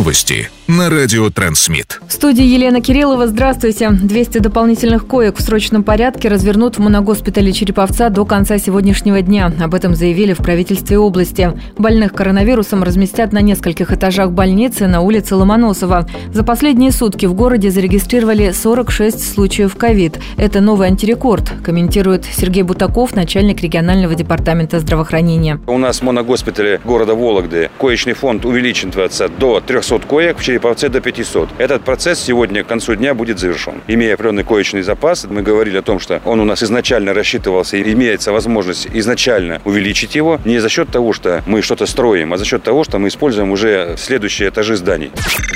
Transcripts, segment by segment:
Новости на радио Трансмит. В студии Елена Кириллова. Здравствуйте. 200 дополнительных коек в срочном порядке развернут в моногоспитале Череповца до конца сегодняшнего дня. Об этом заявили в правительстве области. Больных коронавирусом разместят на нескольких этажах больницы на улице Ломоносова. За последние сутки в городе зарегистрировали 46 случаев ковид. Это новый антирекорд, комментирует Сергей Бутаков, начальник регионального департамента здравоохранения. У нас в моногоспитале города Вологды коечный фонд увеличивается до 300 коек, в Череповце до 500. Этот процесс сегодня к концу дня будет завершен. Имея определенный коечный запас, мы говорили о том, что он у нас изначально рассчитывался и имеется возможность изначально увеличить его не за счет того, что мы что-то строим, а за счет того, что мы используем уже следующие этажи зданий.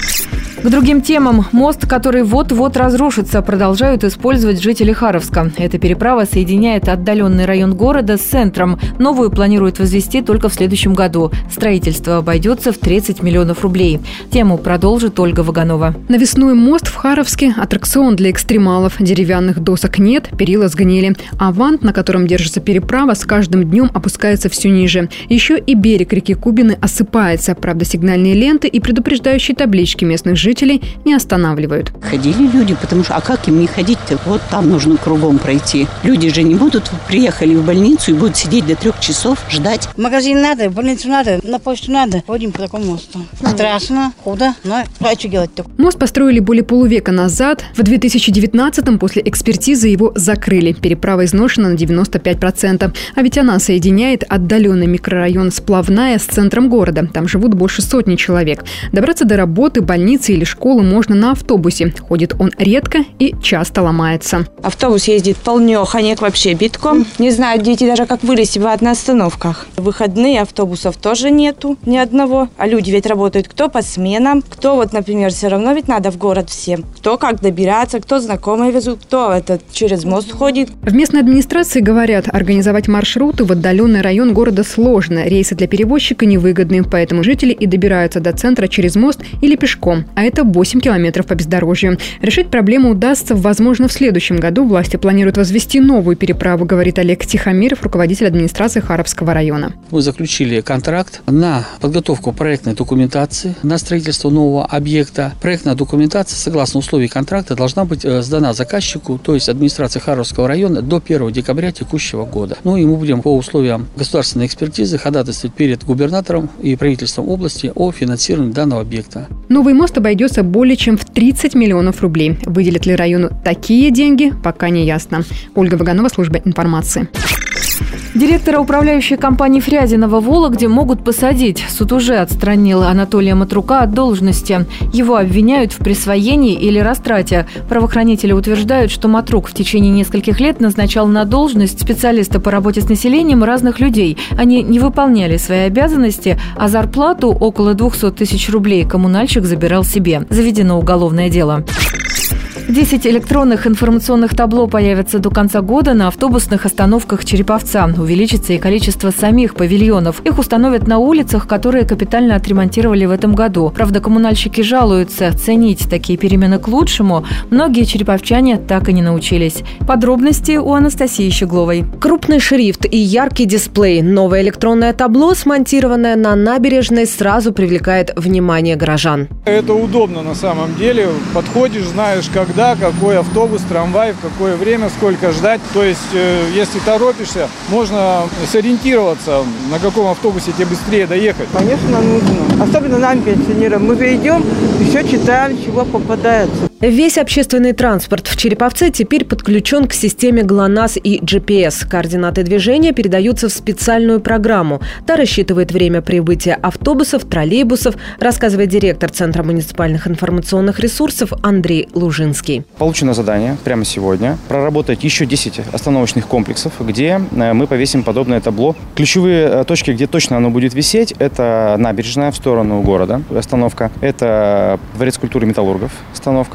К другим темам. Мост, который вот-вот разрушится, продолжают использовать жители Харовска. Эта переправа соединяет отдаленный район города с центром. Новую планируют возвести только в следующем году. Строительство обойдется в 30 миллионов рублей. Тему продолжит Ольга Ваганова. Навесной мост в Харовске – аттракцион для экстремалов. Деревянных досок нет, перила сгнили. А вант, на котором держится переправа, с каждым днем опускается все ниже. Еще и берег реки Кубины осыпается. Правда, сигнальные ленты и предупреждающие таблички местных жителей не останавливают. Ходили люди, потому что, а как им не ходить-то? Вот там нужно кругом пройти. Люди же не будут, приехали в больницу и будут сидеть до 3 часов, ждать. В магазин надо, в больницу надо, на почту надо. Ходим по такому мосту. Страшно, худо, но что делать-то? Мост построили более полувека назад. В 2019-м после экспертизы его закрыли. Переправа изношена на 95%. А ведь она соединяет отдаленный микрорайон Сплавная с центром города. Там живут больше сотни человек. Добраться до работы, больницы или школы можно на автобусе. Ходит он редко и часто ломается. Автобус ездит полнёхонек, вообще битком. Не знают дети даже, как вылезти на остановках. В выходные автобусов тоже нету ни одного. А люди ведь работают кто по сменам, кто вот, например, все равно ведь надо в город всем. Кто как добираться, кто знакомые везут, кто через мост ходит. В местной администрации говорят, организовать маршруты в отдаленный район города сложно. Рейсы для перевозчика невыгодны, поэтому жители и добираются до центра через мост или пешком. А это 8 километров по бездорожью. Решить проблему удастся, возможно, в следующем году. Власти планируют возвести новую переправу, говорит Олег Тихомиров, руководитель администрации Харовского района. Мы заключили контракт на подготовку проектной документации, на строительство нового объекта. Проектная документация, согласно условий контракта, должна быть сдана заказчику, то есть администрации Харовского района, до 1 декабря текущего года. Ну и мы будем по условиям государственной экспертизы ходатайствовать перед губернатором и правительством области о финансировании данного объекта. Новый мост обойдется более чем в 30 миллионов рублей. Выделят ли району такие деньги, пока не ясно. Ольга Ваганова, служба информации. Директора управляющей компании «Фрязино» в Вологде могут посадить. Суд уже отстранил Анатолия Матрука от должности. Его обвиняют в присвоении или растрате. Правоохранители утверждают, что Матрук в течение нескольких лет назначал на должность специалиста по работе с населением разных людей. Они не выполняли свои обязанности, а зарплату около 200 тысяч рублей коммунальщик забирал себе. Заведено уголовное дело. 10 электронных информационных табло появятся до конца года на автобусных остановках Череповца. Увеличится и количество самих павильонов. Их установят на улицах, которые капитально отремонтировали в этом году. Правда, коммунальщики жалуются. Ценить такие перемены к лучшему многие череповчане так и не научились. Подробности у Анастасии Щегловой. Крупный шрифт и яркий дисплей. Новое электронное табло, смонтированное на набережной, сразу привлекает внимание горожан. Это удобно на самом деле. Подходишь, знаешь, когда, какой автобус, трамвай, в какое время, сколько ждать. То есть, если торопишься, можно сориентироваться, на каком автобусе тебе быстрее доехать. Конечно, нужно. Особенно нам, пенсионерам. Мы же идем и все читаем, чего попадается. Весь общественный транспорт в Череповце теперь подключен к системе ГЛОНАСС и GPS. Координаты движения передаются в специальную программу. Та рассчитывает время прибытия автобусов, троллейбусов, рассказывает директор Центра муниципальных информационных ресурсов Андрей Лужинский. Получено задание прямо сегодня проработать еще 10 остановочных комплексов, где мы повесим подобное табло. Ключевые точки, где точно оно будет висеть, это набережная в сторону города, остановка. Это Дворец культуры металлургов, остановка.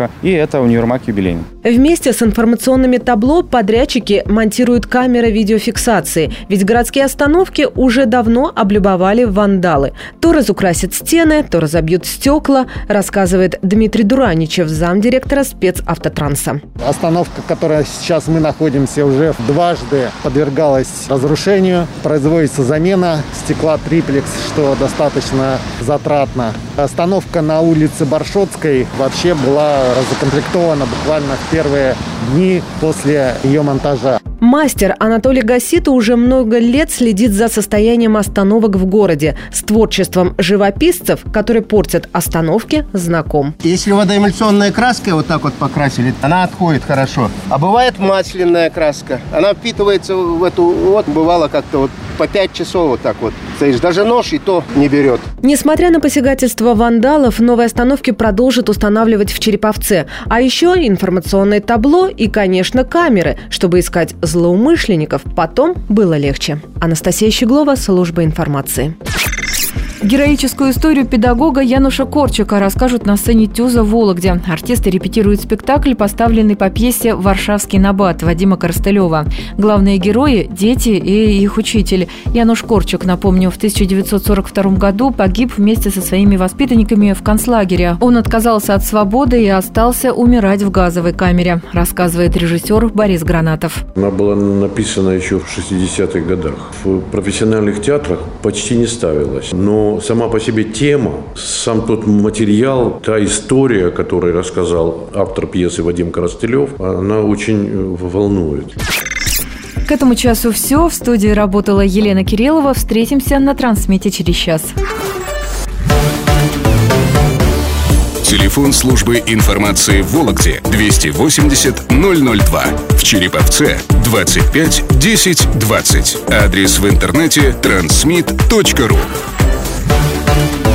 центра, и это универмаг «Юбилейный». Вместе с информационными табло подрядчики монтируют камеры видеофиксации, ведь городские остановки уже давно облюбовали вандалы. То разукрасят стены, то разобьют стекла, рассказывает Дмитрий Дураничев, замдиректора спецавтотранса. Остановка, в которой сейчас мы находимся, уже дважды подвергалась разрушению. Производится замена стекла триплекс, что достаточно затратно. Остановка на улице Баршотской вообще была разукомплектована буквально в первые дни после ее монтажа. Мастер Анатолий Гасита уже много лет следит за состоянием остановок в городе. С творчеством живописцев, которые портят остановки, знаком. Если водоэмульсионная краска вот так вот покрасили, она отходит хорошо. А бывает масляная краска. Она впитывается в эту... Вот бывало как-то вот по 5 часов вот так вот. Стоишь, даже нож и то не берет. Несмотря на посягательство вандалов, новые остановки продолжат устанавливать в Череповце. А еще информационное табло и, конечно, камеры, чтобы искать злоумышленников потом было легче. Анастасия Щеглова, служба информации. Героическую историю педагога Януша Корчика расскажут на сцене ТЮЗа в Вологде. Артисты репетируют спектакль, поставленный по пьесе «Варшавский набат» Вадима Коростылева. Главные герои – дети и их учитель. Януш Корчик, напомню, в 1942 году погиб вместе со своими воспитанниками в концлагере. Он отказался от свободы и остался умирать в газовой камере, рассказывает режиссер Борис Гранатов. Она была написана еще в 60-х годах. В профессиональных театрах почти не ставилась. Но сама по себе тема, сам тот материал, та история, которую рассказал автор пьесы Вадим Коростылев, она очень волнует. К этому часу все. В студии работала Елена Кириллова. Встретимся на Трансмите через час. Телефон службы информации в Вологде 280 002. В Череповце 25 10 20. Адрес в интернете transmit.ru.